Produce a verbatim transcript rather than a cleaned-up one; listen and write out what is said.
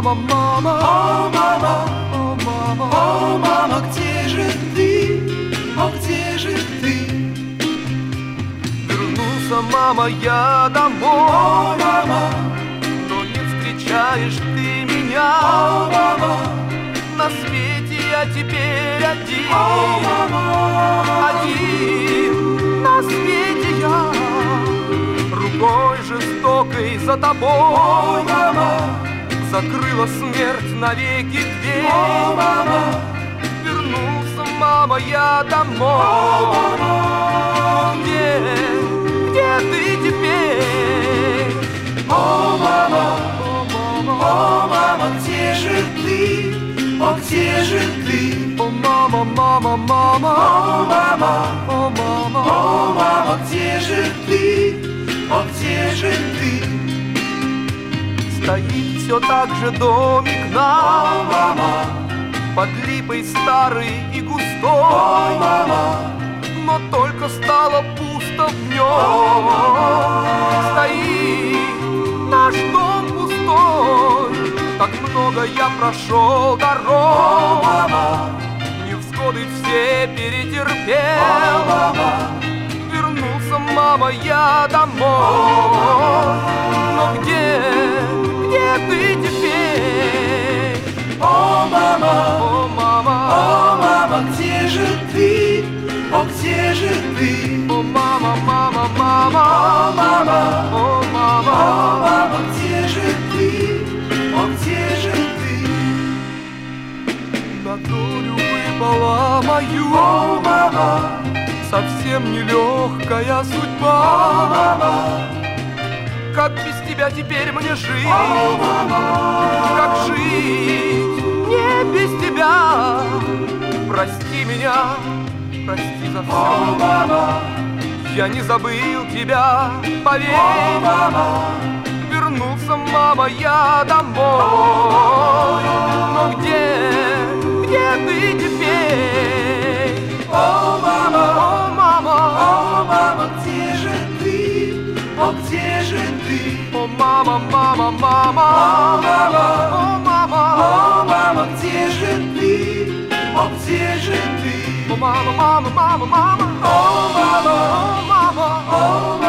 мама, мама, О, мама, о, мама, о, мама, где же ты? О, где же ты? вернулся, мама, я домой. О, мама, Но не встречаешь ты меня. о, мама, На свете я теперь один. о, мама, Один на свете я, рукой жестокой за тобой. о, мама, Закрыла смерть навеки дверь. о, мама, Вернулся, мама, я домой. о, мама, Где, где ты теперь? о, мама, О, мама, о, мама, где же ты? О, где же ты? о, мама, мама, мама, О, мама, о, мама, о, мама, где же ты? О, где же ты? стоит все так же домик О, наш, мама, под липой старой и о, густой. мама, Но только стало пусто в нем. о, мама, Стоит наш дом пустой. Так много я прошел о, дорог, мама, невзгоды все о, перетерпел. мама, Вернулся, мама, я домой. Но где, где ты теперь? о, мама, О, мама, о, мама, где же ты? О, где же ты? о, мама, мама, мама, О, мама, о, о, мама. мама, где же ты? О, где же ты? На долю выпала мою О, мама, совсем нелегкая о, судьба. мама, Как без тебя теперь мне жить? о, мама, Как жить не без тебя? Прости меня, прости за о, все. мама, Я не забыл тебя, поверь. о, мама, Вернулся, мама, я домой. Но где, где ты теперь? о, мама, О, мама, о, мама, где же ты? О, где же ты? о, мама, мама, О, мама, мама, о, мама, о, мама, где же ты? О, где же ты? о, мама, мама, мама, мама, О, мама, о, мама, о,